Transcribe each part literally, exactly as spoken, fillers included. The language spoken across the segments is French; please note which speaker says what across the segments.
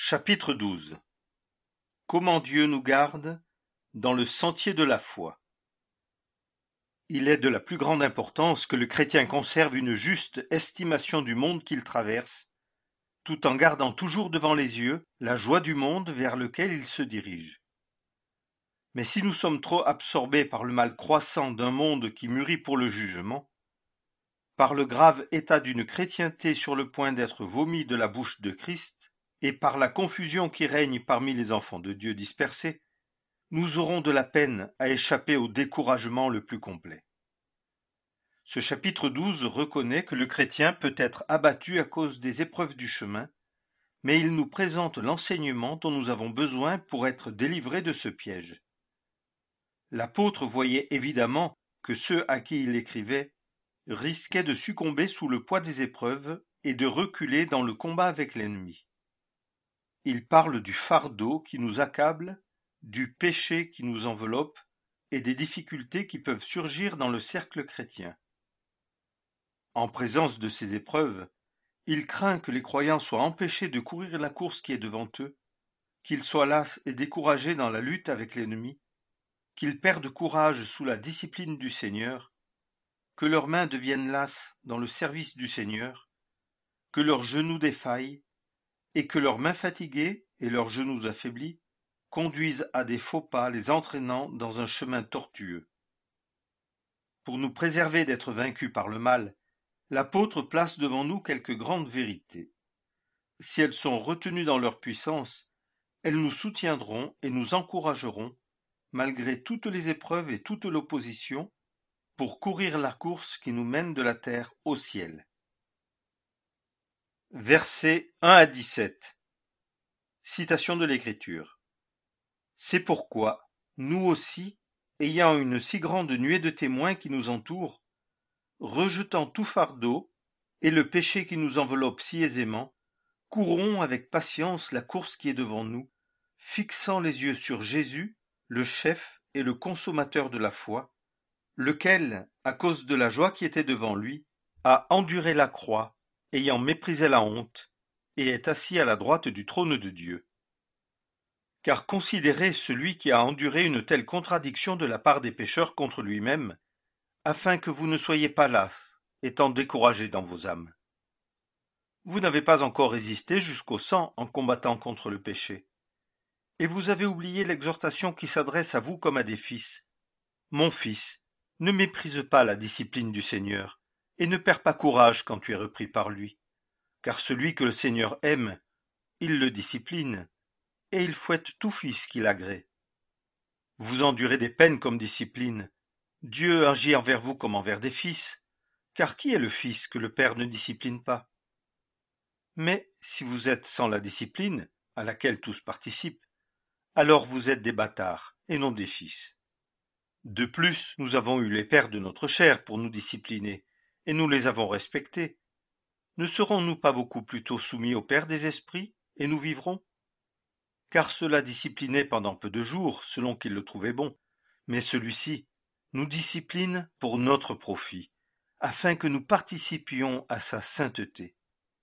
Speaker 1: Chapitre douze. Comment Dieu nous garde dans le sentier de la foi. Il est de la plus grande importance que le chrétien conserve une juste estimation du monde qu'il traverse, tout en gardant toujours devant les yeux la joie du monde vers lequel il se dirige. Mais si nous sommes trop absorbés par le mal croissant d'un monde qui mûrit pour le jugement, par le grave état d'une chrétienté sur le point d'être vomi de la bouche de Christ, et par la confusion qui règne parmi les enfants de Dieu dispersés, nous aurons de la peine à échapper au découragement le plus complet. Ce chapitre douze reconnaît que le chrétien peut être abattu à cause des épreuves du chemin, mais il nous présente l'enseignement dont nous avons besoin pour être délivrés de ce piège. L'apôtre voyait évidemment que ceux à qui il écrivait risquaient de succomber sous le poids des épreuves et de reculer dans le combat avec l'ennemi. Il parle du fardeau qui nous accable, du péché qui nous enveloppe et des difficultés qui peuvent surgir dans le cercle chrétien. En présence de ces épreuves, il craint que les croyants soient empêchés de courir la course qui est devant eux, qu'ils soient las et découragés dans la lutte avec l'ennemi, qu'ils perdent courage sous la discipline du Seigneur, que leurs mains deviennent lasses dans le service du Seigneur, que leurs genoux défaillent, et que leurs mains fatiguées et leurs genoux affaiblis conduisent à des faux pas les entraînant dans un chemin tortueux. Pour nous préserver d'être vaincus par le mal, l'apôtre place devant nous quelques grandes vérités. Si elles sont retenues dans leur puissance, elles nous soutiendront et nous encourageront, malgré toutes les épreuves et toute l'opposition, pour courir la course qui nous mène de la terre au ciel. Versets un à dix-sept. Citation de l'Écriture. C'est pourquoi, nous aussi, ayant une si grande nuée de témoins qui nous entourent, rejetant tout fardeau et le péché qui nous enveloppe si aisément, courons avec patience la course qui est devant nous, fixant les yeux sur Jésus, le chef et le consommateur de la foi, lequel, à cause de la joie qui était devant lui, a enduré la croix, ayant méprisé la honte, et est assis à la droite du trône de Dieu. Car considérez celui qui a enduré une telle contradiction de la part des pécheurs contre lui-même, afin que vous ne soyez pas las, étant découragés dans vos âmes. Vous n'avez pas encore résisté jusqu'au sang en combattant contre le péché. Et vous avez oublié l'exhortation qui s'adresse à vous comme à des fils. Mon fils, ne méprise pas la discipline du Seigneur, et ne perds pas courage quand tu es repris par lui. Car celui que le Seigneur aime, il le discipline, et il fouette tout fils qu'il agrée. Vous endurez des peines comme discipline. Dieu agit envers vous comme envers des fils, car qui est le fils que le Père ne discipline pas? Mais si vous êtes sans la discipline, à laquelle tous participent, alors vous êtes des bâtards et non des fils. De plus, nous avons eu les pères de notre chair pour nous discipliner, et nous les avons respectés. Ne serons-nous pas beaucoup plutôt soumis au Père des esprits, et nous vivrons? Car cela disciplinait pendant peu de jours, selon qu'il le trouvait bon, mais celui-ci nous discipline pour notre profit, afin que nous participions à sa sainteté.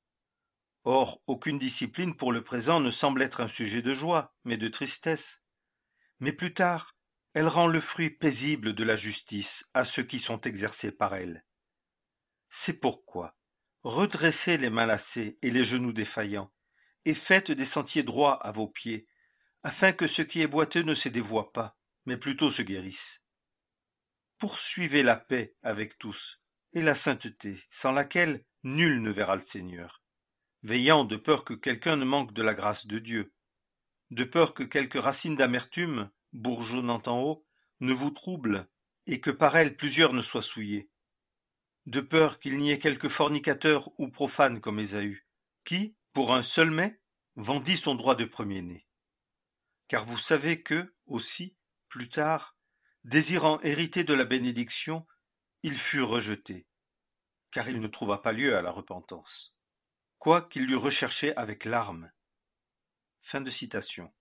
Speaker 1: Or, aucune discipline pour le présent ne semble être un sujet de joie, mais de tristesse. Mais plus tard, elle rend le fruit paisible de la justice à ceux qui sont exercés par elle. C'est pourquoi, redressez les mains lassées et les genoux défaillants, et faites des sentiers droits à vos pieds, afin que ce qui est boiteux ne se dévoie pas, mais plutôt se guérisse. Poursuivez la paix avec tous, et la sainteté, sans laquelle nul ne verra le Seigneur, veillant de peur que quelqu'un ne manque de la grâce de Dieu, de peur que quelque racine d'amertume, bourgeonnant en haut, ne vous trouble, et que par elle plusieurs ne soient souillés, de peur qu'il n'y ait quelque fornicateur ou profane comme Ésaü, qui, pour un seul mets, vendit son droit de premier-né. Car vous savez que, aussi, plus tard, désirant hériter de la bénédiction, il fut rejeté, car il ne trouva pas lieu à la repentance, quoiqu'il l'eût recherché avec larmes. Fin de citation.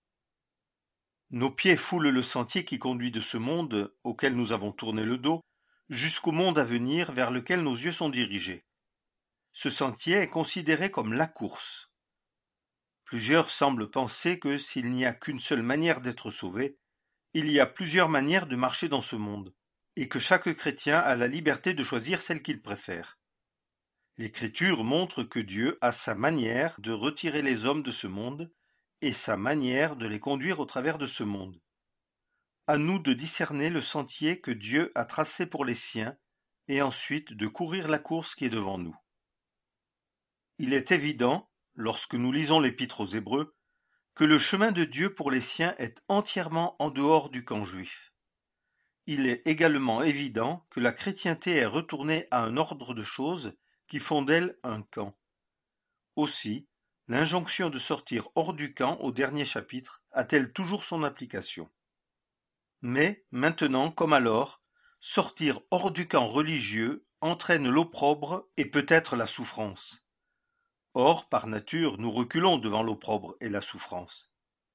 Speaker 1: Nos pieds foulent le sentier qui conduit de ce monde, auquel nous avons tourné le dos, jusqu'au monde à venir vers lequel nos yeux sont dirigés. Ce sentier est considéré comme la course. Plusieurs semblent penser que s'il n'y a qu'une seule manière d'être sauvé, il y a plusieurs manières de marcher dans ce monde, et que chaque chrétien a la liberté de choisir celle qu'il préfère. L'Écriture montre que Dieu a sa manière de retirer les hommes de ce monde et sa manière de les conduire au travers de ce monde. À nous de discerner le sentier que Dieu a tracé pour les siens et ensuite de courir la course qui est devant nous. Il est évident, lorsque nous lisons l'Épître aux Hébreux, que le chemin de Dieu pour les siens est entièrement en dehors du camp juif. Il est également évident que la chrétienté est retournée à un ordre de choses qui font d'elle un camp. Aussi, l'injonction de sortir hors du camp au dernier chapitre a-t-elle toujours son application. Mais, maintenant comme alors, sortir hors du camp religieux entraîne l'opprobre et peut-être la souffrance. Or, par nature, nous reculons devant l'opprobre et la souffrance.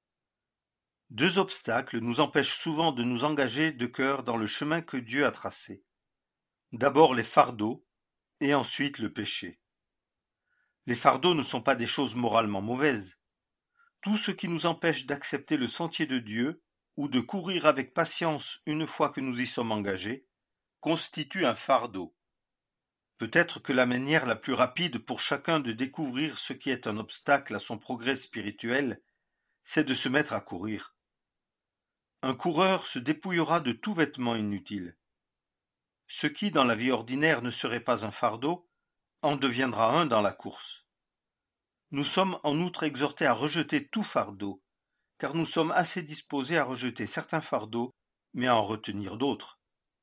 Speaker 1: Deux obstacles nous empêchent souvent de nous engager de cœur dans le chemin que Dieu a tracé. D'abord les fardeaux, et ensuite le péché. Les fardeaux ne sont pas des choses moralement mauvaises. Tout ce qui nous empêche d'accepter le sentier de Dieu ou de courir avec patience une fois que nous y sommes engagés, constitue un fardeau. Peut-être que la manière la plus rapide pour chacun de découvrir ce qui est un obstacle à son progrès spirituel, c'est de se mettre à courir. Un coureur se dépouillera de tout vêtement inutile. Ce qui, dans la vie ordinaire, ne serait pas un fardeau, en deviendra un dans la course. Nous sommes en outre exhortés à rejeter tout fardeau, car nous sommes assez disposés à rejeter certains fardeaux, mais à en retenir d'autres.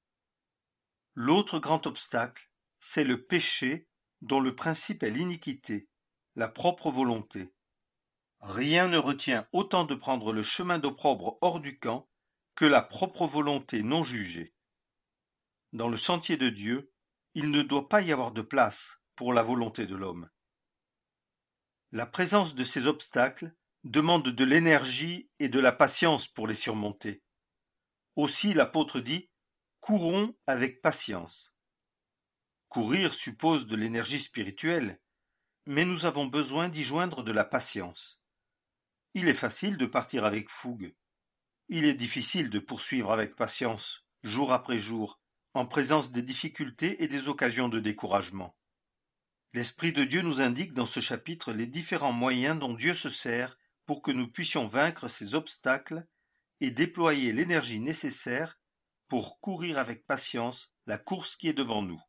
Speaker 1: L'autre grand obstacle, c'est le péché dont le principe est l'iniquité, la propre volonté. Rien ne retient autant de prendre le chemin d'opprobre hors du camp que la propre volonté non jugée. Dans le sentier de Dieu, il ne doit pas y avoir de place pour la volonté de l'homme. La présence de ces obstacles demande de l'énergie et de la patience pour les surmonter. Aussi l'apôtre dit « Courons avec patience ». Courir suppose de l'énergie spirituelle, mais nous avons besoin d'y joindre de la patience. Il est facile de partir avec fougue. Il est difficile de poursuivre avec patience, jour après jour, en présence des difficultés et des occasions de découragement. L'Esprit de Dieu nous indique dans ce chapitre les différents moyens dont Dieu se sert pour que nous puissions vaincre ces obstacles et déployer l'énergie nécessaire pour courir avec patience la course qui est devant nous.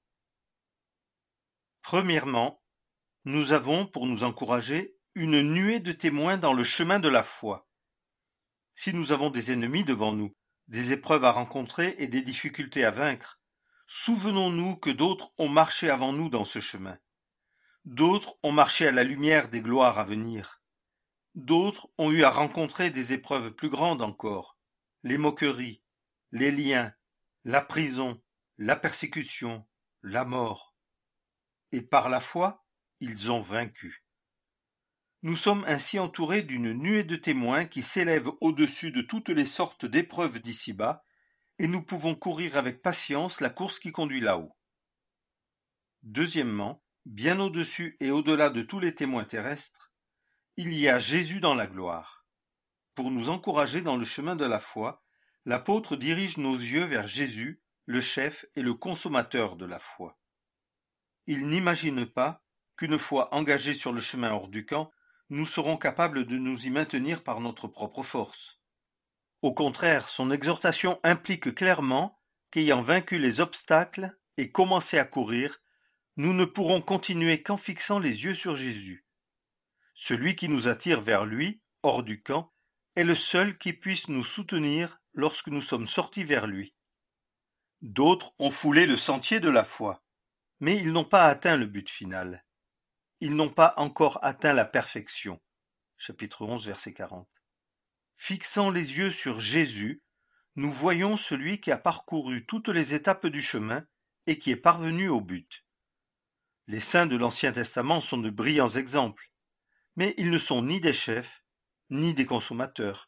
Speaker 1: Premièrement, nous avons, pour nous encourager, une nuée de témoins dans le chemin de la foi. Si nous avons des ennemis devant nous, des épreuves à rencontrer et des difficultés à vaincre, souvenons-nous que d'autres ont marché avant nous dans ce chemin. D'autres ont marché à la lumière des gloires à venir. D'autres ont eu à rencontrer des épreuves plus grandes encore, les moqueries, les liens, la prison, la persécution, la mort. Et par la foi, ils ont vaincu. Nous sommes ainsi entourés d'une nuée de témoins qui s'élève au-dessus de toutes les sortes d'épreuves d'ici-bas, et nous pouvons courir avec patience la course qui conduit là-haut. Deuxièmement, bien au-dessus et au-delà de tous les témoins terrestres, il y a Jésus dans la gloire. Pour nous encourager dans le chemin de la foi, l'apôtre dirige nos yeux vers Jésus, le chef et le consommateur de la foi. Il n'imagine pas qu'une fois engagés sur le chemin hors du camp, nous serons capables de nous y maintenir par notre propre force. Au contraire, son exhortation implique clairement qu'ayant vaincu les obstacles et commencé à courir, nous ne pourrons continuer qu'en fixant les yeux sur Jésus. Celui qui nous attire vers lui, hors du camp, est le seul qui puisse nous soutenir lorsque nous sommes sortis vers lui. D'autres ont foulé le sentier de la foi, mais ils n'ont pas atteint le but final. Ils n'ont pas encore atteint la perfection. Chapitre onze, verset quarante. Fixant les yeux sur Jésus, nous voyons celui qui a parcouru toutes les étapes du chemin et qui est parvenu au but. Les saints de l'Ancien Testament sont de brillants exemples, mais ils ne sont ni des chefs, ni des consommateurs.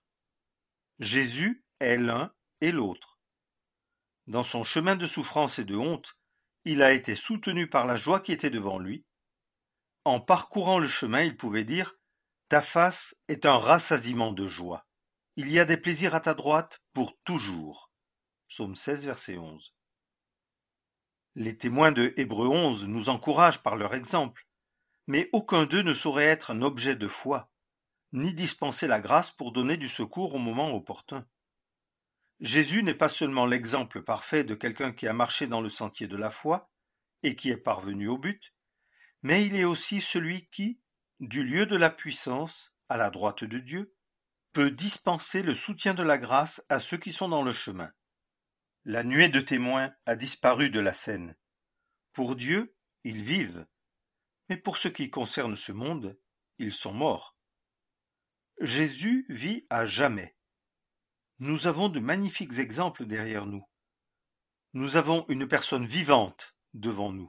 Speaker 1: Jésus est l'un et l'autre. Dans son chemin de souffrance et de honte, il a été soutenu par la joie qui était devant lui. En parcourant le chemin, il pouvait dire « Ta face est un rassasiement de joie. Il y a des plaisirs à ta droite pour toujours. Psaume seize, verset onze. Les témoins de Hébreux onze nous encouragent par leur exemple, mais aucun d'eux ne saurait être un objet de foi, ni dispenser la grâce pour donner du secours au moment opportun. Jésus n'est pas seulement l'exemple parfait de quelqu'un qui a marché dans le sentier de la foi et qui est parvenu au but, mais il est aussi celui qui, du lieu de la puissance, à la droite de Dieu, peut dispenser le soutien de la grâce à ceux qui sont dans le chemin. La nuée de témoins a disparu de la scène. Pour Dieu, ils vivent, mais pour ce qui concerne ce monde, ils sont morts. Jésus vit à jamais. Nous avons de magnifiques exemples derrière nous. Nous avons une personne vivante devant nous.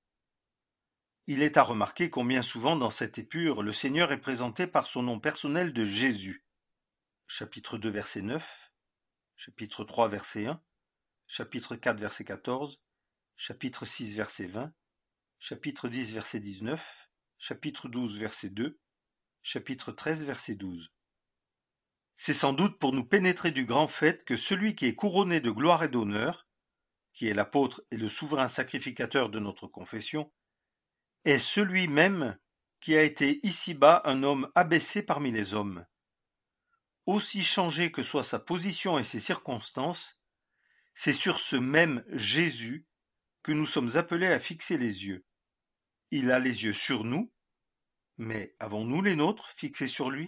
Speaker 1: Il est à remarquer combien souvent dans cette épure le Seigneur est présenté par son nom personnel de Jésus. Chapitre deux, verset neuf, chapitre trois, verset un, chapitre quatre, verset quatorze, chapitre six, verset vingt, chapitre dix, verset dix-neuf, chapitre douze, verset deux, chapitre treize, verset douze. C'est sans doute pour nous pénétrer du grand fait que celui qui est couronné de gloire et d'honneur, qui est l'apôtre et le souverain sacrificateur de notre confession, est celui même qui a été ici-bas un homme abaissé parmi les hommes. Aussi changé que soit sa position et ses circonstances, c'est sur ce même Jésus que nous sommes appelés à fixer les yeux. Il a les yeux sur nous, mais avons-nous les nôtres fixés sur lui?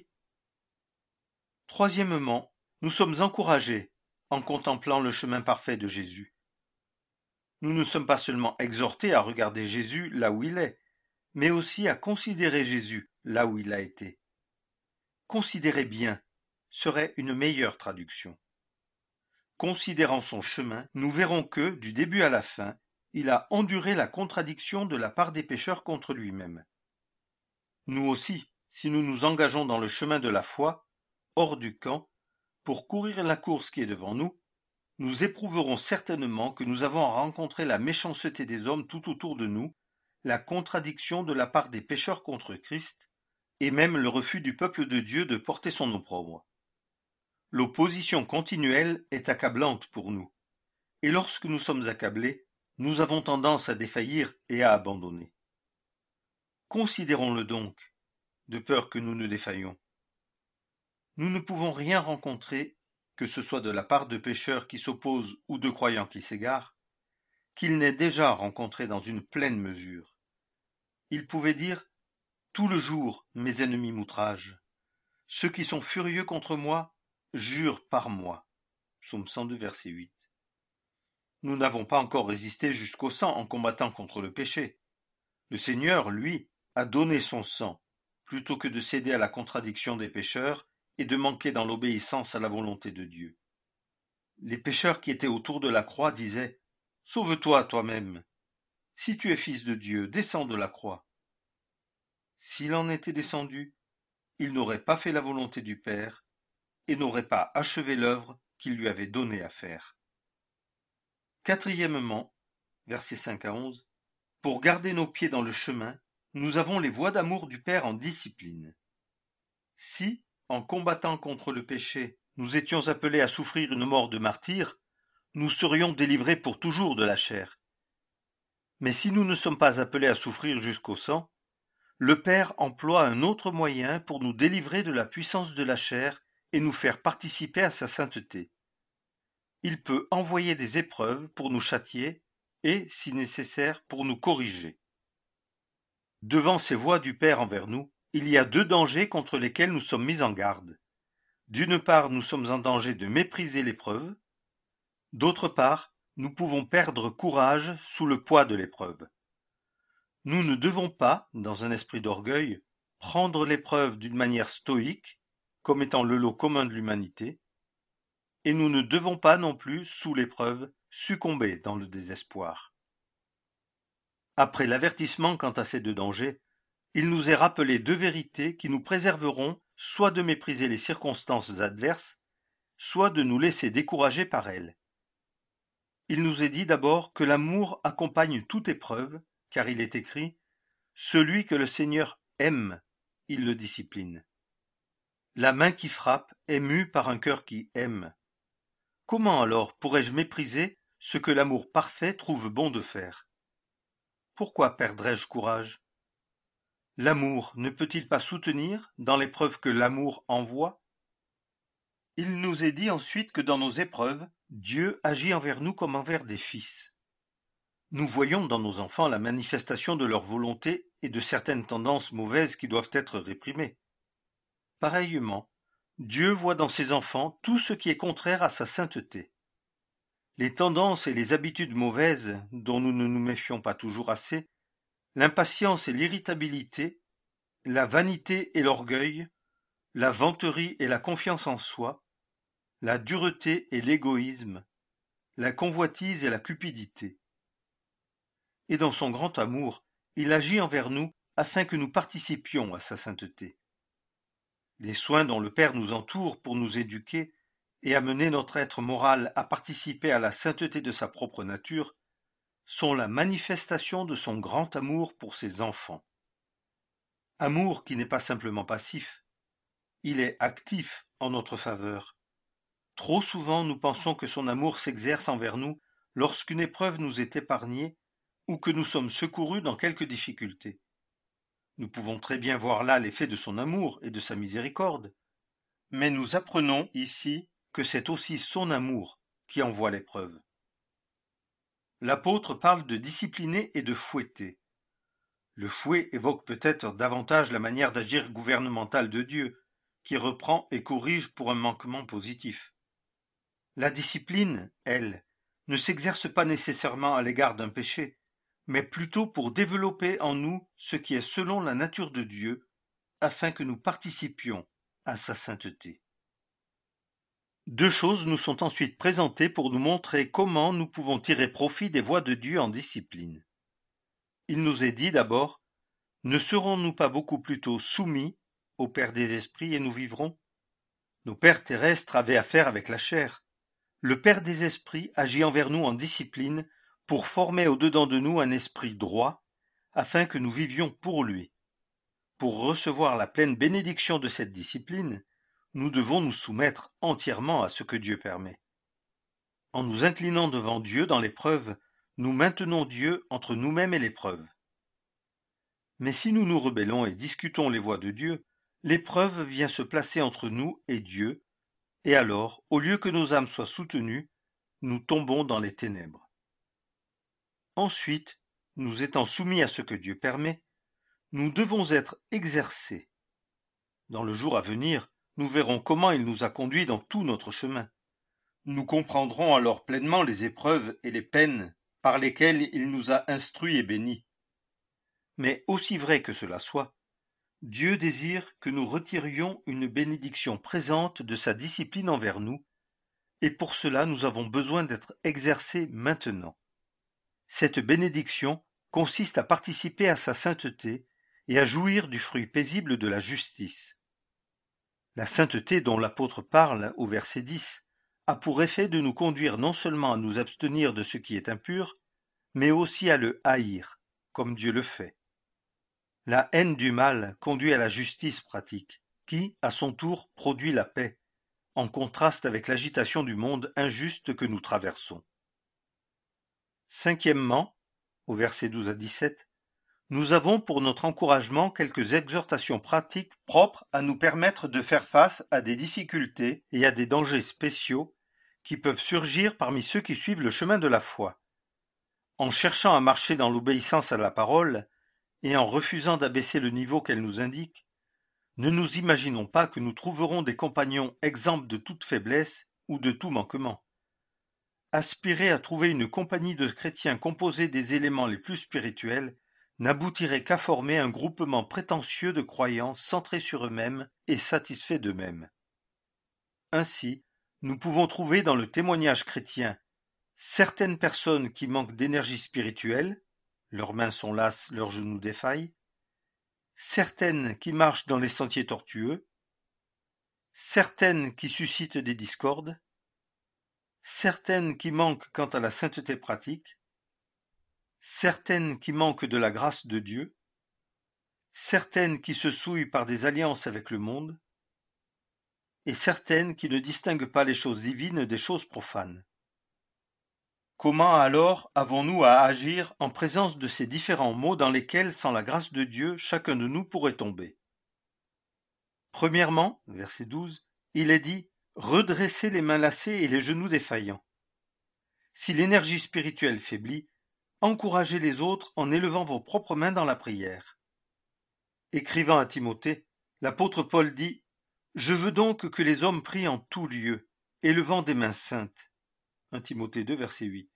Speaker 1: Troisièmement, nous sommes encouragés en contemplant le chemin parfait de Jésus. Nous ne sommes pas seulement exhortés à regarder Jésus là où il est, mais aussi à considérer Jésus là où il a été. Considérer bien serait une meilleure traduction. Considérant son chemin, nous verrons que, du début à la fin, il a enduré la contradiction de la part des pécheurs contre lui-même. Nous aussi, si nous nous engageons dans le chemin de la foi, hors du camp, pour courir la course qui est devant nous, nous éprouverons certainement que nous avons à rencontrer la méchanceté des hommes tout autour de nous, la contradiction de la part des pécheurs contre Christ, et même le refus du peuple de Dieu de porter son opprobre. L'opposition continuelle est accablante pour nous, et lorsque nous sommes accablés, nous avons tendance à défaillir et à abandonner. Considérons-le donc, de peur que nous ne défaillions. Nous ne pouvons rien rencontrer, que ce soit de la part de pécheurs qui s'opposent ou de croyants qui s'égarent, qu'il n'ait déjà rencontré dans une pleine mesure. Il pouvait dire « Tout le jour, mes ennemis m'outragent. Ceux qui sont furieux contre moi jurent par moi. » Psaume cent deux, verset huit. Nous n'avons pas encore résisté jusqu'au sang en combattant contre le péché. Le Seigneur, lui, a donné son sang, plutôt que de céder à la contradiction des pécheurs et de manquer dans l'obéissance à la volonté de Dieu. Les pécheurs qui étaient autour de la croix disaient « Sauve-toi toi-même. Si tu es fils de Dieu, descends de la croix. » S'il en était descendu, il n'aurait pas fait la volonté du Père et n'aurait pas achevé l'œuvre qu'il lui avait donné à faire. Quatrièmement, versets cinq à onze, pour garder nos pieds dans le chemin, nous avons les voies d'amour du Père en discipline. Si, en combattant contre le péché, nous étions appelés à souffrir une mort de martyr, nous serions délivrés pour toujours de la chair. Mais si nous ne sommes pas appelés à souffrir jusqu'au sang, le Père emploie un autre moyen pour nous délivrer de la puissance de la chair et nous faire participer à sa sainteté. Il peut envoyer des épreuves pour nous châtier et, si nécessaire, pour nous corriger. Devant ces voies du Père envers nous, il y a deux dangers contre lesquels nous sommes mis en garde. D'une part, nous sommes en danger de mépriser l'épreuve. D'autre part, nous pouvons perdre courage sous le poids de l'épreuve. Nous ne devons pas, dans un esprit d'orgueil, prendre l'épreuve d'une manière stoïque, comme étant le lot commun de l'humanité, et nous ne devons pas non plus, sous l'épreuve, succomber dans le désespoir. Après l'avertissement quant à ces deux dangers, il nous est rappelé deux vérités qui nous préserveront soit de mépriser les circonstances adverses, soit de nous laisser décourager par elles. Il nous est dit d'abord que l'amour accompagne toute épreuve, car il est écrit « Celui que le Seigneur aime, il le discipline ». La main qui frappe est mue par un cœur qui aime. Comment alors pourrais-je mépriser ce que l'amour parfait trouve bon de faire? Pourquoi perdrais-je courage? L'amour ne peut-il pas soutenir dans l'épreuve que l'amour envoie? Il nous est dit ensuite que dans nos épreuves, Dieu agit envers nous comme envers des fils. Nous voyons dans nos enfants la manifestation de leur volonté et de certaines tendances mauvaises qui doivent être réprimées. Pareillement, Dieu voit dans ses enfants tout ce qui est contraire à sa sainteté. Les tendances et les habitudes mauvaises, dont nous ne nous méfions pas toujours assez, l'impatience et l'irritabilité, la vanité et l'orgueil, la vanterie et la confiance en soi, la dureté et l'égoïsme, la convoitise et la cupidité. Et dans son grand amour, il agit envers nous afin que nous participions à sa sainteté. Les soins dont le Père nous entoure pour nous éduquer et amener notre être moral à participer à la sainteté de sa propre nature sont la manifestation de son grand amour pour ses enfants. Amour qui n'est pas simplement passif, il est actif en notre faveur. Trop souvent nous pensons que son amour s'exerce envers nous lorsqu'une épreuve nous est épargnée ou que nous sommes secourus dans quelque difficulté. Nous pouvons très bien voir là l'effet de son amour et de sa miséricorde, mais nous apprenons ici que c'est aussi son amour qui envoie l'épreuve. L'apôtre parle de discipliner et de fouetter. Le fouet évoque peut-être davantage la manière d'agir gouvernementale de Dieu, qui reprend et corrige pour un manquement positif. La discipline, elle, ne s'exerce pas nécessairement à l'égard d'un péché, mais plutôt pour développer en nous ce qui est selon la nature de Dieu, afin que nous participions à sa sainteté. Deux choses nous sont ensuite présentées pour nous montrer comment nous pouvons tirer profit des voies de Dieu en discipline. Il nous est dit d'abord, ne serons-nous pas beaucoup plutôt soumis au Père des esprits et nous vivrons? Nos pères terrestres avaient affaire avec la chair. Le Père des esprits agit envers nous en discipline pour former au-dedans de nous un esprit droit, afin que nous vivions pour lui. Pour recevoir la pleine bénédiction de cette discipline, nous devons nous soumettre entièrement à ce que Dieu permet. En nous inclinant devant Dieu dans l'épreuve, nous maintenons Dieu entre nous-mêmes et l'épreuve. Mais si nous nous rebellons et discutons les voies de Dieu, l'épreuve vient se placer entre nous et Dieu, et alors, au lieu que nos âmes soient soutenues, nous tombons dans les ténèbres. Ensuite, nous étant soumis à ce que Dieu permet, nous devons être exercés. Dans le jour à venir, nous verrons comment il nous a conduits dans tout notre chemin. Nous comprendrons alors pleinement les épreuves et les peines par lesquelles il nous a instruits et bénis. Mais aussi vrai que cela soit, Dieu désire que nous retirions une bénédiction présente de sa discipline envers nous, et pour cela nous avons besoin d'être exercés maintenant. Cette bénédiction consiste à participer à sa sainteté et à jouir du fruit paisible de la justice. La sainteté dont l'apôtre parle au verset dix a pour effet de nous conduire non seulement à nous abstenir de ce qui est impur, mais aussi à le haïr, comme Dieu le fait. La haine du mal conduit à la justice pratique, qui, à son tour, produit la paix, en contraste avec l'agitation du monde injuste que nous traversons. Cinquièmement, au verset douze à dix-sept, nous avons pour notre encouragement quelques exhortations pratiques propres à nous permettre de faire face à des difficultés et à des dangers spéciaux qui peuvent surgir parmi ceux qui suivent le chemin de la foi. En cherchant à marcher dans l'obéissance à la parole, et en refusant d'abaisser le niveau qu'elle nous indique, ne nous imaginons pas que nous trouverons des compagnons exempts de toute faiblesse ou de tout manquement. Aspirer à trouver une compagnie de chrétiens composée des éléments les plus spirituels n'aboutirait qu'à former un groupement prétentieux de croyants centrés sur eux-mêmes et satisfaits d'eux-mêmes. Ainsi, nous pouvons trouver dans le témoignage chrétien certaines personnes qui manquent d'énergie spirituelle, leurs mains sont lasses, leurs genoux défaillent, certaines qui marchent dans les sentiers tortueux, certaines qui suscitent des discordes, certaines qui manquent quant à la sainteté pratique, certaines qui manquent de la grâce de Dieu, certaines qui se souillent par des alliances avec le monde, et certaines qui ne distinguent pas les choses divines des choses profanes. Comment alors avons-nous à agir en présence de ces différents maux dans lesquels, sans la grâce de Dieu, chacun de nous pourrait tomber? Premièrement, verset douze, il est dit « Redressez les mains lassées et les genoux défaillants ». Si l'énergie spirituelle faiblit, encouragez les autres en élevant vos propres mains dans la prière. Écrivant à Timothée, l'apôtre Paul dit « Je veux donc que les hommes prient en tout lieu, élevant des mains saintes ». un Timothée deux, verset huit.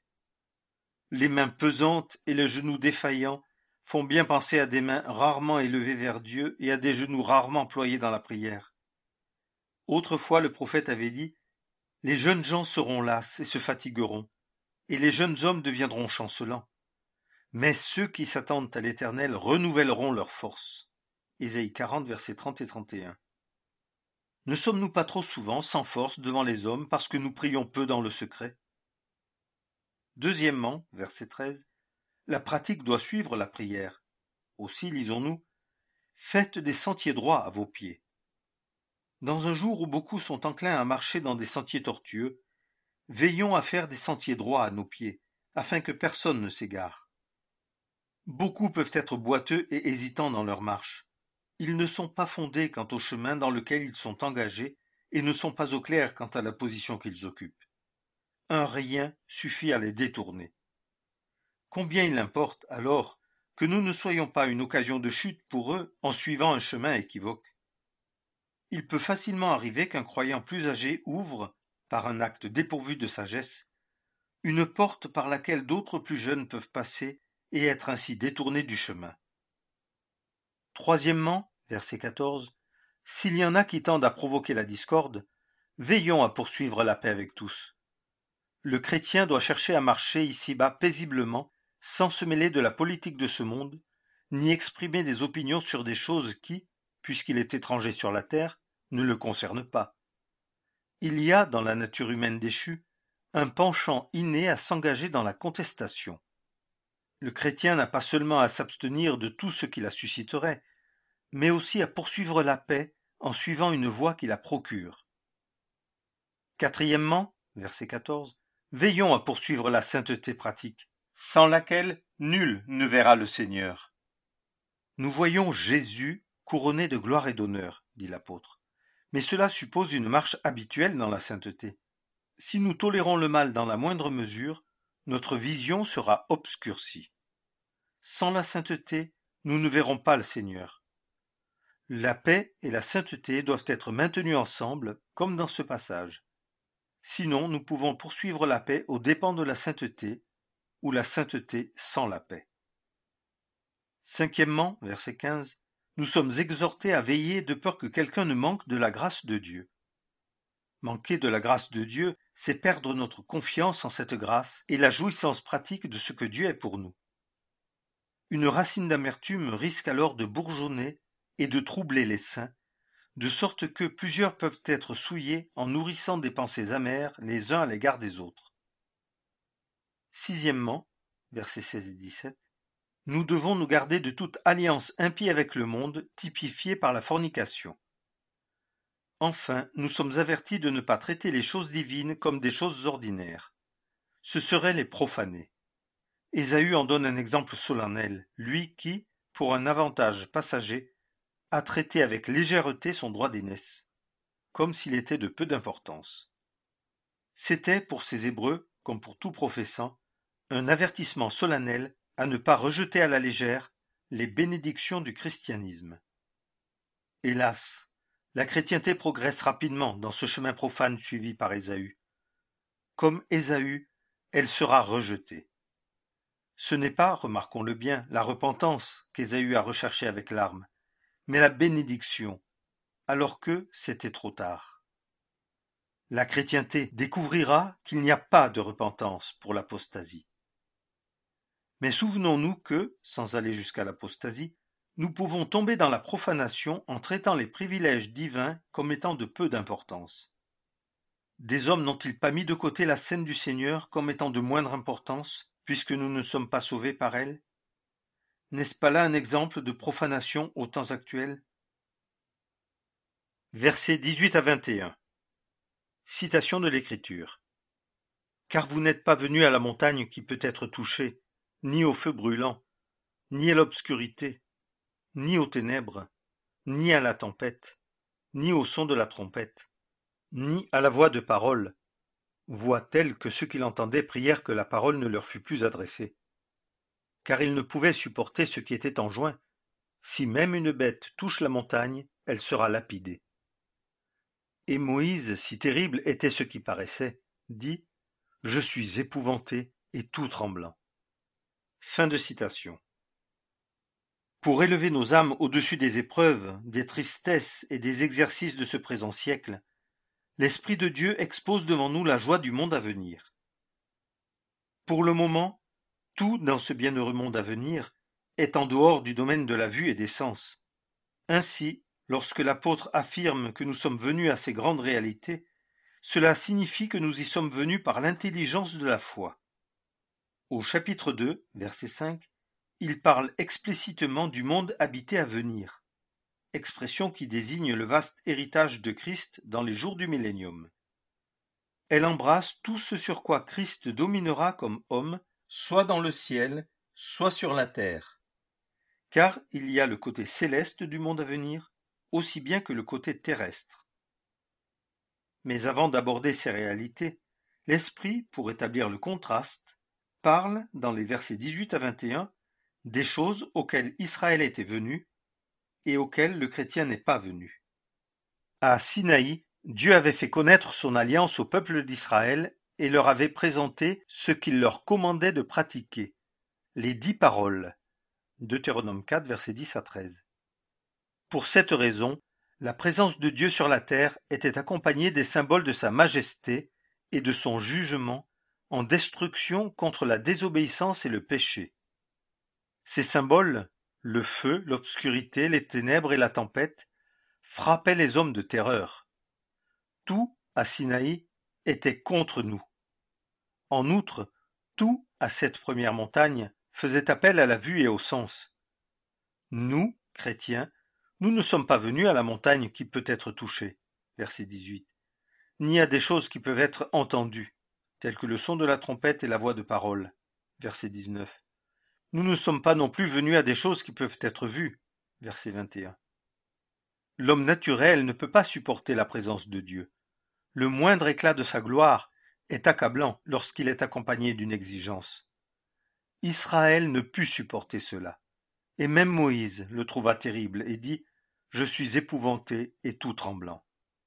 Speaker 1: Les mains pesantes et les genoux défaillants font bien penser à des mains rarement élevées vers Dieu et à des genoux rarement employés dans la prière. Autrefois, le prophète avait dit « Les jeunes gens seront lasses et se fatigueront, et les jeunes hommes deviendront chancelants. Mais ceux qui s'attendent à l'Éternel renouvelleront leur force. » Ésaïe quarante, versets trente et trente et un. Ne sommes-nous pas trop souvent sans force devant les hommes parce que nous prions peu dans le secret? Deuxièmement, verset treize, la pratique doit suivre la prière. Aussi, lisons-nous, « Faites des sentiers droits à vos pieds. » Dans un jour où beaucoup sont enclins à marcher dans des sentiers tortueux, veillons à faire des sentiers droits à nos pieds, afin que personne ne s'égare. Beaucoup peuvent être boiteux et hésitants dans leur marche. Ils ne sont pas fondés quant au chemin dans lequel ils sont engagés et ne sont pas au clair quant à la position qu'ils occupent. Un rien suffit à les détourner. Combien il importe, alors, que nous ne soyons pas une occasion de chute pour eux en suivant un chemin équivoque. Il peut facilement arriver qu'un croyant plus âgé ouvre, par un acte dépourvu de sagesse, une porte par laquelle d'autres plus jeunes peuvent passer et être ainsi détournés du chemin. Troisièmement, verset quatorze, s'il y en a qui tendent à provoquer la discorde, veillons à poursuivre la paix avec tous. Le chrétien doit chercher à marcher ici-bas paisiblement, sans se mêler de la politique de ce monde, ni exprimer des opinions sur des choses qui, puisqu'il est étranger sur la terre, ne le concernent pas. Il y a, dans la nature humaine déchue, un penchant inné à s'engager dans la contestation. Le chrétien n'a pas seulement à s'abstenir de tout ce qui la susciterait, mais aussi à poursuivre la paix en suivant une voie qui la procure. Quatrièmement, verset quatorze, veillons à poursuivre la sainteté pratique, sans laquelle nul ne verra le Seigneur. Nous voyons Jésus couronné de gloire et d'honneur, dit l'apôtre, mais cela suppose une marche habituelle dans la sainteté. Si nous tolérons le mal dans la moindre mesure, notre vision sera obscurcie. Sans la sainteté, nous ne verrons pas le Seigneur. La paix et la sainteté doivent être maintenues ensemble, comme dans ce passage. Sinon, nous pouvons poursuivre la paix aux dépens de la sainteté, ou la sainteté sans la paix. Cinquièmement, verset quinze, nous sommes exhortés à veiller de peur que quelqu'un ne manque de la grâce de Dieu. Manquer de la grâce de Dieu, c'est perdre notre confiance en cette grâce et la jouissance pratique de ce que Dieu est pour nous. Une racine d'amertume risque alors de bourgeonner et de troubler les saints, de sorte que plusieurs peuvent être souillés en nourrissant des pensées amères les uns à l'égard des autres. Sixièmement, versets seize et dix-sept, nous devons nous garder de toute alliance impie avec le monde, typifiée par la fornication. Enfin, nous sommes avertis de ne pas traiter les choses divines comme des choses ordinaires. Ce serait les profaner. Ésaü en donne un exemple solennel, lui qui, pour un avantage passager, a traité avec légèreté son droit d'aînesse, comme s'il était de peu d'importance. C'était, pour ces Hébreux, comme pour tout professant, un avertissement solennel à ne pas rejeter à la légère les bénédictions du christianisme. Hélas, la chrétienté progresse rapidement dans ce chemin profane suivi par Ésaü. Comme Ésaü, elle sera rejetée. Ce n'est pas, remarquons-le bien, la repentance qu'Ésaü a recherchée avec larmes, mais la bénédiction, alors que c'était trop tard. La chrétienté découvrira qu'il n'y a pas de repentance pour l'apostasie. Mais souvenons-nous que, sans aller jusqu'à l'apostasie, nous pouvons tomber dans la profanation en traitant les privilèges divins comme étant de peu d'importance. Des hommes n'ont-ils pas mis de côté la scène du Seigneur comme étant de moindre importance, puisque nous ne sommes pas sauvés par elle? N'est-ce pas là un exemple de profanation aux temps actuels? Versets dix-huit à vingt et un. Citation de l'Écriture. Car vous n'êtes pas venus à la montagne qui peut être touchée, ni au feu brûlant, ni à l'obscurité, ni aux ténèbres, ni à la tempête, ni au son de la trompette, ni à la voix de parole, voix telle que ceux qui l'entendaient prièrent que la parole ne leur fût plus adressée. Car ils ne pouvaient supporter ce qui était enjoint. Si même une bête touche la montagne, elle sera lapidée. Et Moïse, si terrible était ce qui paraissait, dit « Je suis épouvanté et tout tremblant. » Fin de citation. Pour élever nos âmes au-dessus des épreuves, des tristesses et des exercices de ce présent siècle, l'Esprit de Dieu expose devant nous la joie du monde à venir. Pour le moment, tout dans ce bienheureux monde à venir est en dehors du domaine de la vue et des sens. Ainsi, lorsque l'apôtre affirme que nous sommes venus à ces grandes réalités, cela signifie que nous y sommes venus par l'intelligence de la foi. Au chapitre deux, verset cinq, il parle explicitement du monde habité à venir, expression qui désigne le vaste héritage de Christ dans les jours du millénium. Elle embrasse tout ce sur quoi Christ dominera comme homme, soit dans le ciel, soit sur la terre. Car il y a le côté céleste du monde à venir, aussi bien que le côté terrestre. Mais avant d'aborder ces réalités, l'Esprit, pour établir le contraste, parle, dans les versets dix-huit à vingt et un, des choses auxquelles Israël était venu et auxquelles le chrétien n'est pas venu. À Sinaï, Dieu avait fait connaître son alliance au peuple d'Israël et leur avait présenté ce qu'il leur commandait de pratiquer, les dix paroles. Deutéronome quatre, versets dix à treize. Pour cette raison, la présence de Dieu sur la terre était accompagnée des symboles de sa majesté et de son jugement en destruction contre la désobéissance et le péché. Ces symboles, le feu, l'obscurité, les ténèbres et la tempête, frappaient les hommes de terreur. Tout, à Sinaï, était contre nous. En outre, tout, à cette première montagne, faisait appel à la vue et au sens. Nous, chrétiens, nous ne sommes pas venus à la montagne qui peut être touchée, verset dix-huit, ni à des choses qui peuvent être entendues, telles que le son de la trompette et la voix de parole, verset dix-neuf. Nous ne sommes pas non plus venus à des choses qui peuvent être vues, verset vingt et un. L'homme naturel ne peut pas supporter la présence de Dieu. Le moindre éclat de sa gloire est accablant lorsqu'il est accompagné d'une exigence. Israël ne put supporter cela, et même Moïse le trouva terrible et dit « Je suis épouvanté et tout tremblant ».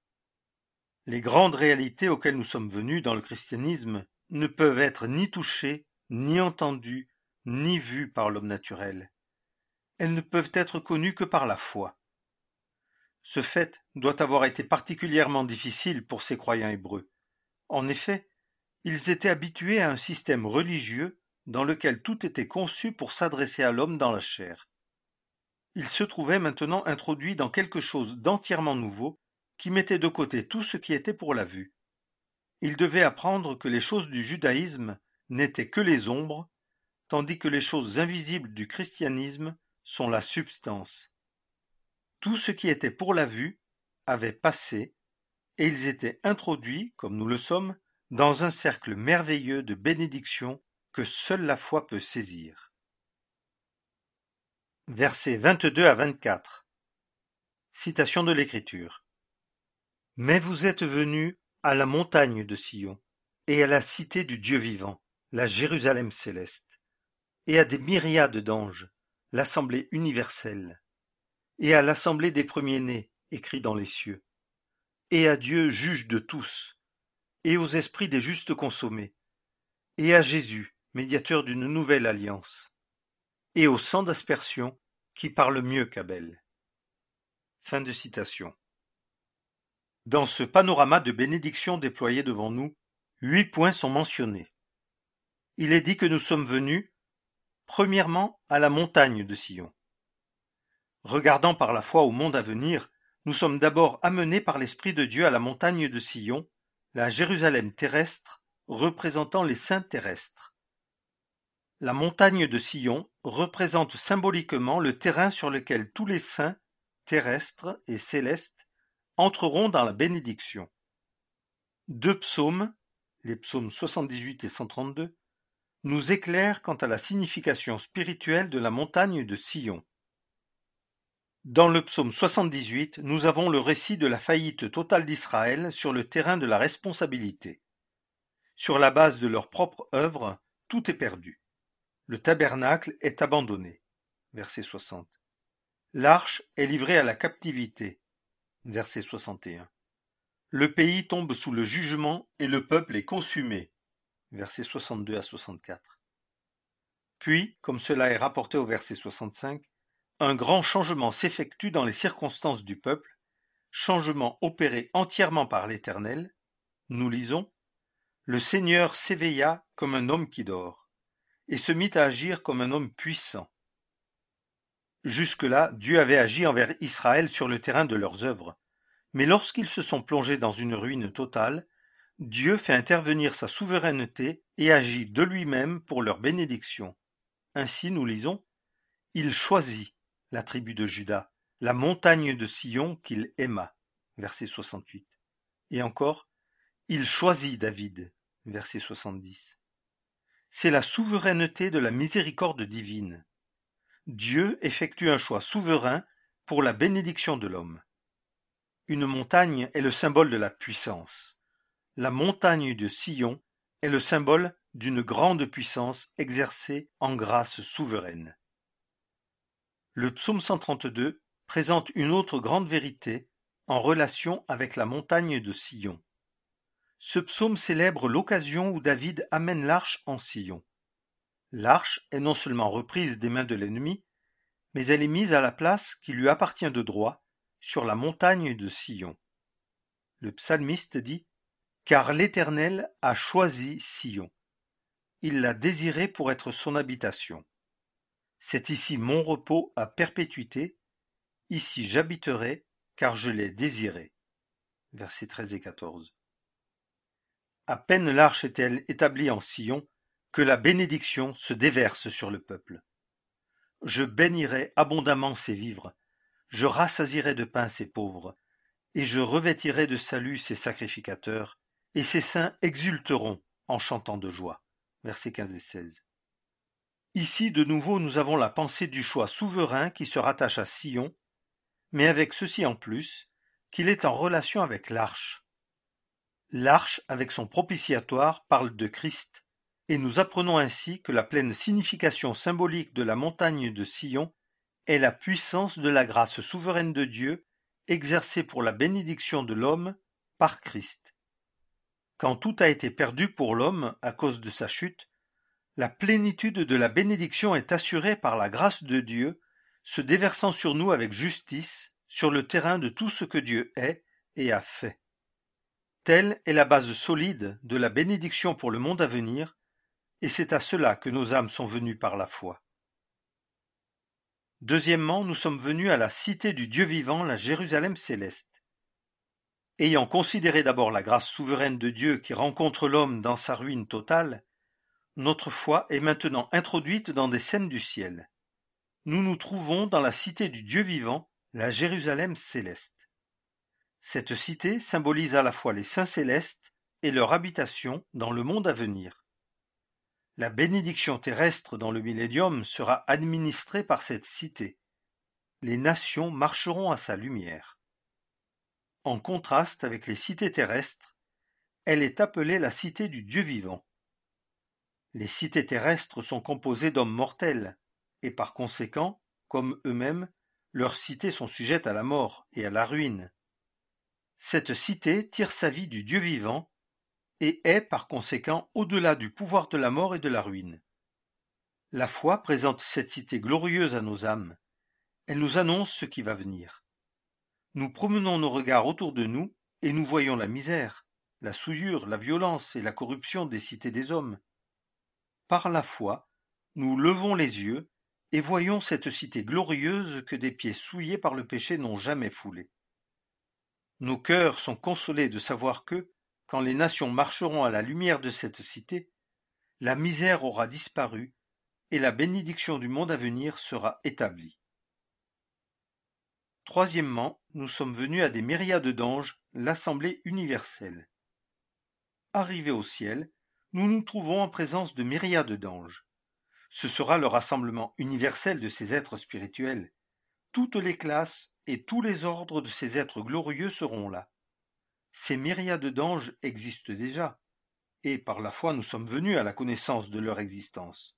Speaker 1: Les grandes réalités auxquelles nous sommes venus dans le christianisme ne peuvent être ni touchées, ni entendues, ni vues par l'homme naturel. Elles ne peuvent être connues que par la foi. Ce fait doit avoir été particulièrement difficile pour ces croyants hébreux. En effet, ils étaient habitués à un système religieux dans lequel tout était conçu pour s'adresser à l'homme dans la chair. Ils se trouvaient maintenant introduits dans quelque chose d'entièrement nouveau qui mettait de côté tout ce qui était pour la vue. Ils devaient apprendre que les choses du judaïsme n'étaient que les ombres, tandis que les choses invisibles du christianisme sont la substance. Tout ce qui était pour la vue avait passé, et ils étaient introduits, comme nous le sommes, dans un cercle merveilleux de bénédictions que seule la foi peut saisir. Versets vingt-deux à vingt-quatre. Citation de l'Écriture. Mais vous êtes venus à la montagne de Sion, et à la cité du Dieu vivant, la Jérusalem céleste, et à des myriades d'anges, l'assemblée universelle, et à l'assemblée des premiers-nés, écrit dans les cieux, et à Dieu juge de tous, et aux esprits des justes consommés, et à Jésus, médiateur d'une nouvelle alliance, et au sang d'aspersion qui parle mieux qu'Abel. Fin de citation. Dans ce panorama de bénédictions déployé devant nous, huit points sont mentionnés. Il est dit que nous sommes venus, premièrement, à la montagne de Sion. Regardant par la foi au monde à venir, nous sommes d'abord amenés par l'Esprit de Dieu à la montagne de Sion, la Jérusalem terrestre, représentant les saints terrestres. La montagne de Sion représente symboliquement le terrain sur lequel tous les saints, terrestres et célestes, entreront dans la bénédiction. Deux psaumes, les psaumes soixante-dix-huit et cent trente-deux, nous éclairent quant à la signification spirituelle de la montagne de Sion. Dans le psaume soixante-dix-huit, nous avons le récit de la faillite totale d'Israël sur le terrain de la responsabilité. Sur la base de leur propre œuvre, tout est perdu. Le tabernacle est abandonné. Verset soixante. L'arche est livrée à la captivité. Verset soixante et un. Le pays tombe sous le jugement et le peuple est consumé. Versets soixante-deux à soixante-quatre. Puis, comme cela est rapporté au verset soixante-cinq, un grand changement s'effectue dans les circonstances du peuple, changement opéré entièrement par l'Éternel. Nous lisons: Le Seigneur s'éveilla comme un homme qui dort, et se mit à agir comme un homme puissant. Jusque-là, Dieu avait agi envers Israël sur le terrain de leurs œuvres. Mais lorsqu'ils se sont plongés dans une ruine totale, Dieu fait intervenir sa souveraineté et agit de lui-même pour leur bénédiction. Ainsi, nous lisons: Il choisit la tribu de Juda, la montagne de Sion qu'il aima. Verset soixante-huit. Et encore: Il choisit David. Verset soixante-dix. C'est la souveraineté de la miséricorde divine. Dieu effectue un choix souverain pour la bénédiction de l'homme. Une montagne est le symbole de la puissance. La montagne de Sion est le symbole d'une grande puissance exercée en grâce souveraine. Le psaume cent trente-deux présente une autre grande vérité en relation avec la montagne de Sion. Ce psaume célèbre l'occasion où David amène l'arche en Sion. L'arche est non seulement reprise des mains de l'ennemi, mais elle est mise à la place qui lui appartient de droit sur la montagne de Sion. Le psalmiste dit: Car l'Éternel a choisi Sion. Il l'a désiré pour être son habitation. C'est ici mon repos à perpétuité. Ici j'habiterai, car je l'ai désiré. Versets treize et quatorze. À peine l'arche est-elle établie en Sion que la bénédiction se déverse sur le peuple. Je bénirai abondamment ses vivres, je rassasierai de pain ses pauvres, et je revêtirai de salut ses sacrificateurs, et ses saints exulteront en chantant de joie. Versets quinze et seize. Ici, de nouveau, nous avons la pensée du choix souverain qui se rattache à Sion, mais avec ceci en plus, qu'il est en relation avec l'arche. L'arche, avec son propitiatoire, parle de Christ, et nous apprenons ainsi que la pleine signification symbolique de la montagne de Sion est la puissance de la grâce souveraine de Dieu exercée pour la bénédiction de l'homme par Christ. Quand tout a été perdu pour l'homme à cause de sa chute, la plénitude de la bénédiction est assurée par la grâce de Dieu, se déversant sur nous avec justice, sur le terrain de tout ce que Dieu est et a fait. Telle est la base solide de la bénédiction pour le monde à venir, et c'est à cela que nos âmes sont venues par la foi. Deuxièmement, nous sommes venus à la cité du Dieu vivant, la Jérusalem céleste. Ayant considéré d'abord la grâce souveraine de Dieu qui rencontre l'homme dans sa ruine totale, notre foi est maintenant introduite dans des scènes du ciel. Nous nous trouvons dans la cité du Dieu vivant, la Jérusalem céleste. Cette cité symbolise à la fois les saints célestes et leur habitation dans le monde à venir. La bénédiction terrestre dans le millénium sera administrée par cette cité. Les nations marcheront à sa lumière. En contraste avec les cités terrestres, elle est appelée la cité du Dieu vivant. Les cités terrestres sont composées d'hommes mortels, et par conséquent, comme eux-mêmes, leurs cités sont sujettes à la mort et à la ruine. Cette cité tire sa vie du Dieu vivant et est par conséquent au-delà du pouvoir de la mort et de la ruine. La foi présente cette cité glorieuse à nos âmes. Elle nous annonce ce qui va venir. Nous promenons nos regards autour de nous et nous voyons la misère, la souillure, la violence et la corruption des cités des hommes. Par la foi, nous levons les yeux et voyons cette cité glorieuse que des pieds souillés par le péché n'ont jamais foulée. Nos cœurs sont consolés de savoir que, quand les nations marcheront à la lumière de cette cité, la misère aura disparu et la bénédiction du monde à venir sera établie. Troisièmement, nous sommes venus à des myriades d'anges, l'assemblée universelle. arrivés au ciel, nous nous trouvons en présence de myriades d'anges. Ce sera le rassemblement universel de ces êtres spirituels. Toutes les classes et tous les ordres de ces êtres glorieux seront là. Ces myriades d'anges existent déjà, et par la foi nous sommes venus à la connaissance de leur existence.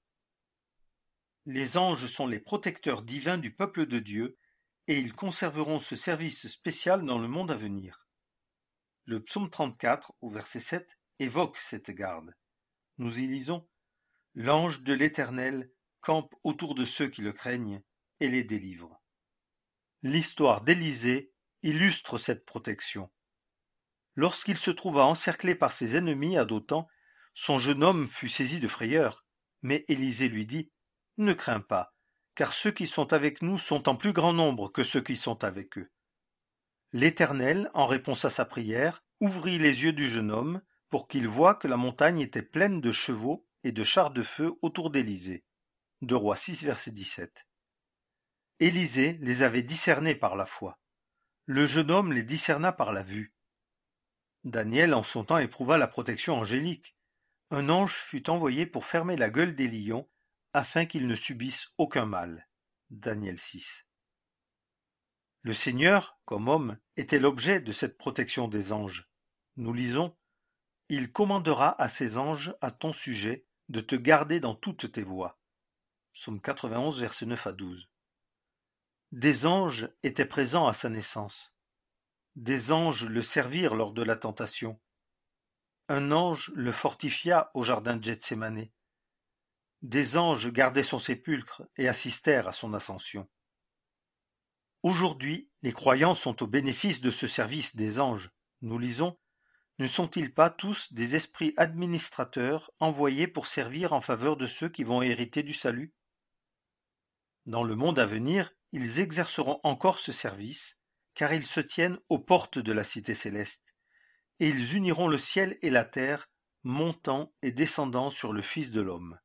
Speaker 1: Les anges sont les protecteurs divins du peuple de Dieu, et ils conserveront ce service spécial dans le monde à venir. Le psaume trente-quatre, au verset sept, évoque cette garde. Nous y lisons « L'ange de l'Éternel campe autour de ceux qui le craignent et les délivre. » L'histoire d'Élisée illustre cette protection. Lorsqu'il se trouva encerclé par ses ennemis à Dothan, son jeune homme fut saisi de frayeur, mais Élisée lui dit « Ne crains pas, car ceux qui sont avec nous sont en plus grand nombre que ceux qui sont avec eux. » L'Éternel, en réponse à sa prière, ouvrit les yeux du jeune homme pour qu'il voie que la montagne était pleine de chevaux et de chars de feu autour d'Élisée. deux Rois six, verset dix-sept. Élisée les avait discernés par la foi. Le jeune homme les discerna par la vue. Daniel en son temps éprouva la protection angélique. Un ange fut envoyé pour fermer la gueule des lions afin qu'ils ne subissent aucun mal. Daniel six. Le Seigneur, comme homme, était l'objet de cette protection des anges. Nous lisons « Il commandera à ses anges à ton sujet de te garder dans toutes tes voies. » Psaume quatre-vingt-onze, versets neuf à douze. Des anges étaient présents à sa naissance. Des anges le servirent lors de la tentation. Un ange le fortifia au jardin de Gethsémané. Des anges gardaient son sépulcre et assistèrent à son ascension. Aujourd'hui, les croyants sont au bénéfice de ce service des anges. Nous lisons « Ne sont-ils pas tous des esprits administrateurs envoyés pour servir en faveur de ceux qui vont hériter du salut ?» Dans le monde à venir, ils exerceront encore ce service, car ils se tiennent aux portes de la cité céleste, et ils uniront le ciel et la terre, montant et descendant sur le Fils de l'homme.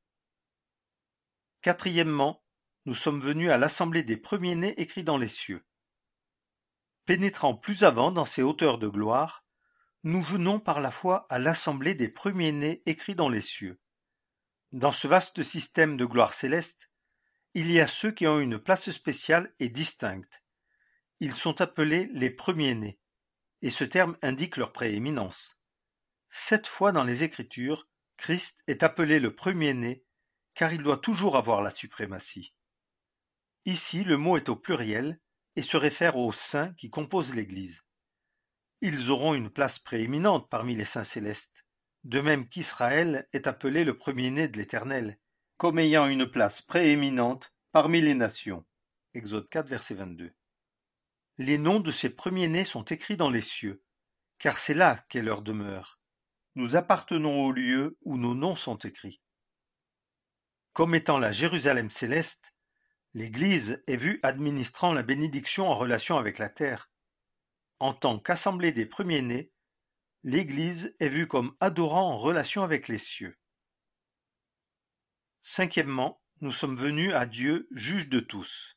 Speaker 1: Quatrièmement, nous sommes venus à l'assemblée des premiers-nés écrits dans les cieux. Pénétrant plus avant dans ces hauteurs de gloire, nous venons par la foi à l'assemblée des premiers-nés écrits dans les cieux. Dans ce vaste système de gloire céleste, il y a ceux qui ont une place spéciale et distincte. Ils sont appelés les premiers-nés, et ce terme indique leur prééminence. Sept fois dans les Écritures, Christ est appelé le premier-né, car il doit toujours avoir la suprématie. Ici, le mot est au pluriel et se réfère aux saints qui composent l'Église. Ils auront une place prééminente parmi les saints célestes, de même qu'Israël est appelé le premier-né de l'Éternel, comme ayant une place prééminente parmi les nations. Exode quatre, verset vingt-deux. Les noms de ces premiers-nés sont écrits dans les cieux, car c'est là qu'est leur demeure. Nous appartenons au lieu où nos noms sont écrits. Comme étant la Jérusalem céleste, l'Église est vue administrant la bénédiction en relation avec la terre. En tant qu'assemblée des premiers-nés, l'Église est vue comme adorant en relation avec les cieux. Cinquièmement, nous sommes venus à Dieu, juge de tous.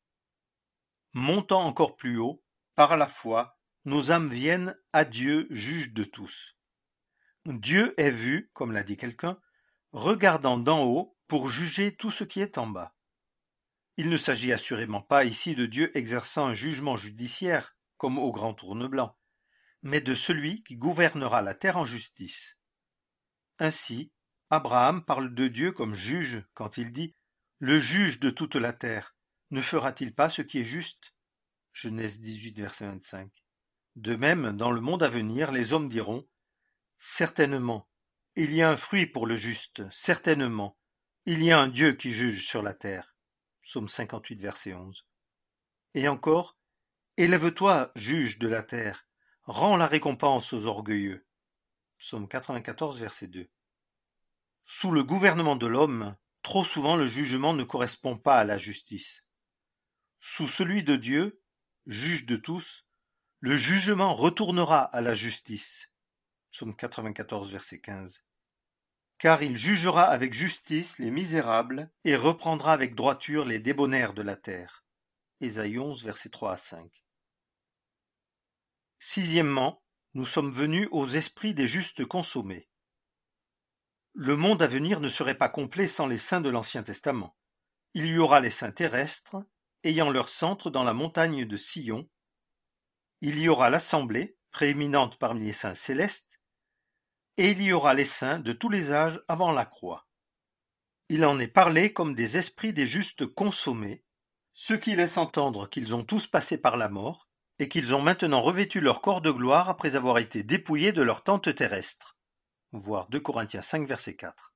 Speaker 1: Montant encore plus haut, par la foi, nos âmes viennent à Dieu, juge de tous. Dieu est vu, comme l'a dit quelqu'un, regardant d'en haut pour juger tout ce qui est en bas. Il ne s'agit assurément pas ici de Dieu exerçant un jugement judiciaire, comme au grand tourne-blanc, mais de celui qui gouvernera la terre en justice. Ainsi, Abraham parle de Dieu comme juge quand il dit « Le juge de toute la terre, ne fera-t-il pas ce qui est juste ?» Genèse dix-huit, verset vingt-cinq. De même, dans le monde à venir, les hommes diront « Certainement, il y a un fruit pour le juste, certainement, il y a un Dieu qui juge sur la terre. » Psaume cinquante-huit, verset onze. Et encore « Élève-toi, juge de la terre, rends la récompense aux orgueilleux. » Psaume quatre-vingt-quatorze, verset deux. Sous le gouvernement de l'homme, trop souvent le jugement ne correspond pas à la justice. Sous celui de Dieu, juge de tous, le jugement retournera à la justice. Psaume quatre-vingt-quatorze, verset quinze. Car il jugera avec justice les misérables et reprendra avec droiture les débonnaires de la terre. Ésaïe onze, versets trois à cinq. Sixièmement, nous sommes venus aux esprits des justes consommés. Le monde à venir ne serait pas complet sans les saints de l'Ancien Testament. Il y aura les saints terrestres, ayant leur centre dans la montagne de Sion. Il y aura l'assemblée, prééminente parmi les saints célestes, et il y aura les saints de tous les âges avant la croix. Il en est parlé comme des esprits des justes consommés, ceux qui laissent entendre qu'ils ont tous passé par la mort, et qu'ils ont maintenant revêtu leur corps de gloire après avoir été dépouillés de leur tente terrestre. Voir deux Corinthiens cinq, verset quatre.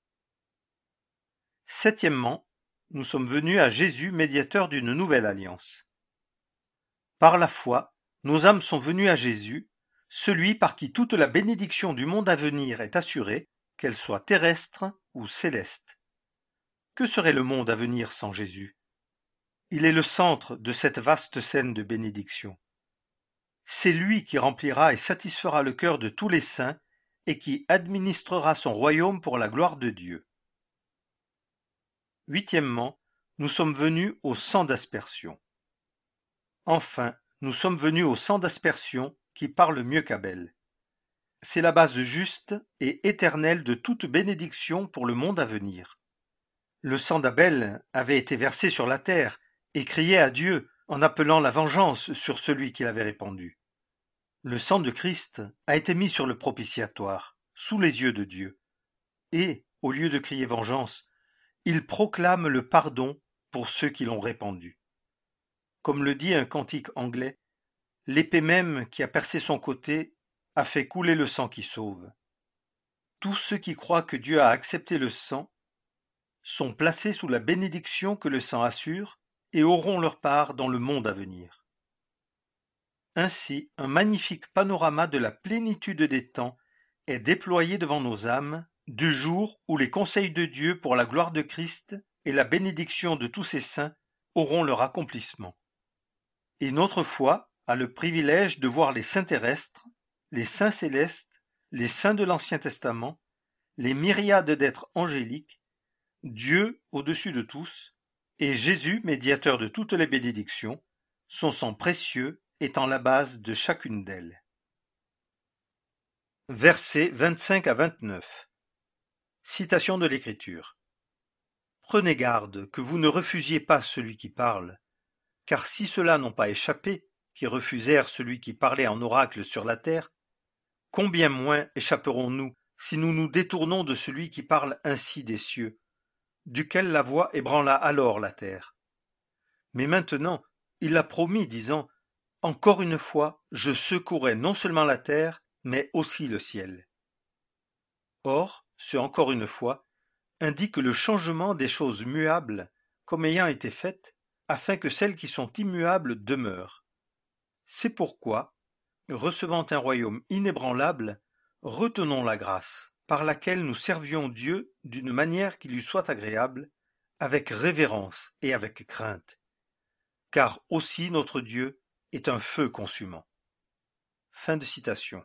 Speaker 1: Septièmement, nous sommes venus à Jésus, médiateur d'une nouvelle alliance. Par la foi, nos âmes sont venues à Jésus, celui par qui toute la bénédiction du monde à venir est assurée, qu'elle soit terrestre ou céleste. Que serait le monde à venir sans Jésus? Il est le centre de cette vaste scène de bénédiction. C'est lui qui remplira et satisfera le cœur de tous les saints et qui administrera son royaume pour la gloire de Dieu. Huitièmement, nous sommes venus au sang d'aspersion. Enfin, nous sommes venus au sang d'aspersion qui parle mieux qu'Abel. C'est la base juste et éternelle de toute bénédiction pour le monde à venir. Le sang d'Abel avait été versé sur la terre et criait à Dieu en appelant la vengeance sur celui qui l'avait répandu. Le sang de Christ a été mis sur le propitiatoire, sous les yeux de Dieu, et, au lieu de crier vengeance, il proclame le pardon pour ceux qui l'ont répandu. Comme le dit un cantique anglais, l'épée même qui a percé son côté a fait couler le sang qui sauve. Tous ceux qui croient que Dieu a accepté le sang sont placés sous la bénédiction que le sang assure et auront leur part dans le monde à venir. Ainsi, un magnifique panorama de la plénitude des temps est déployé devant nos âmes, du jour où les conseils de Dieu pour la gloire de Christ et la bénédiction de tous ses saints auront leur accomplissement. Et notre foi a le privilège de voir les saints terrestres, les saints célestes, les saints de l'Ancien Testament, les myriades d'êtres angéliques, Dieu au-dessus de tous, et Jésus, médiateur de toutes les bénédictions, son sang précieux étant la base de chacune d'elles. Versets vingt-cinq à vingt-neuf. Citation de l'Écriture. Prenez garde que vous ne refusiez pas celui qui parle, car si ceux-là n'ont pas échappé, qui refusèrent celui qui parlait en oracle sur la terre, combien moins échapperons-nous si nous nous détournons de celui qui parle ainsi des cieux, duquel la voix ébranla alors la terre. Mais maintenant, il a promis, disant « Encore une fois, je secouerai non seulement la terre, mais aussi le ciel. » Or, ce « encore une fois » indique le changement des choses muables comme ayant été faites, afin que celles qui sont immuables demeurent. C'est pourquoi, recevant un royaume inébranlable, retenons la grâce, par laquelle nous servions Dieu d'une manière qui lui soit agréable, avec révérence et avec crainte. Car aussi notre Dieu est un feu consumant. Fin de citation.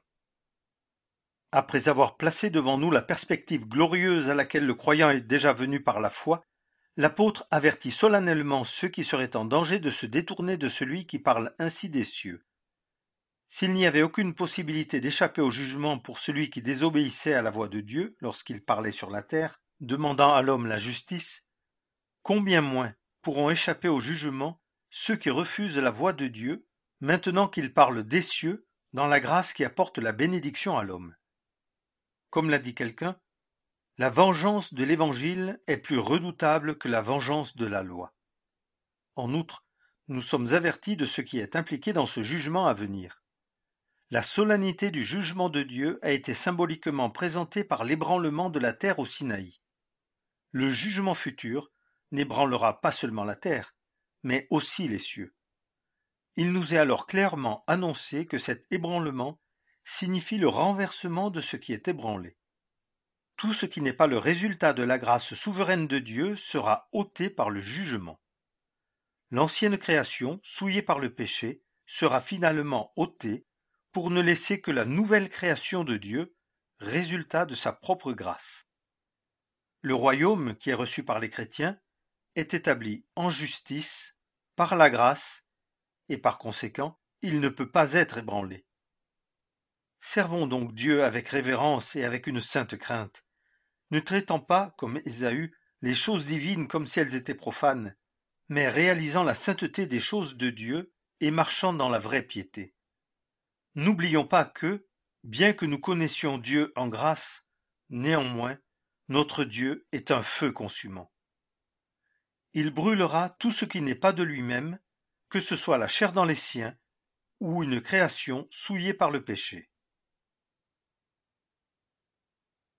Speaker 1: Après avoir placé devant nous la perspective glorieuse à laquelle le croyant est déjà venu par la foi, l'apôtre avertit solennellement ceux qui seraient en danger de se détourner de celui qui parle ainsi des cieux. S'il n'y avait aucune possibilité d'échapper au jugement pour celui qui désobéissait à la voix de Dieu lorsqu'il parlait sur la terre, demandant à l'homme la justice, combien moins pourront échapper au jugement ceux qui refusent la voix de Dieu, maintenant qu'il parle des cieux, dans la grâce qui apporte la bénédiction à l'homme. Comme l'a dit quelqu'un, la vengeance de l'Évangile est plus redoutable que la vengeance de la loi. En outre, nous sommes avertis de ce qui est impliqué dans ce jugement à venir. La solennité du jugement de Dieu a été symboliquement présentée par l'ébranlement de la terre au Sinaï. Le jugement futur n'ébranlera pas seulement la terre, mais aussi les cieux. Il nous est alors clairement annoncé que cet ébranlement signifie le renversement de ce qui est ébranlé. Tout ce qui n'est pas le résultat de la grâce souveraine de Dieu sera ôté par le jugement. L'ancienne création, souillée par le péché, sera finalement ôtée pour ne laisser que la nouvelle création de Dieu, résultat de sa propre grâce. Le royaume qui est reçu par les chrétiens est établi en justice, par la grâce, et par conséquent, il ne peut pas être ébranlé. Servons donc Dieu avec révérence et avec une sainte crainte, ne traitant pas, comme Ésaü, les choses divines comme si elles étaient profanes, mais réalisant la sainteté des choses de Dieu et marchant dans la vraie piété. N'oublions pas que, bien que nous connaissions Dieu en grâce, néanmoins, notre Dieu est un feu consumant. Il brûlera tout ce qui n'est pas de lui-même, que ce soit la chair dans les siens ou une création souillée par le péché.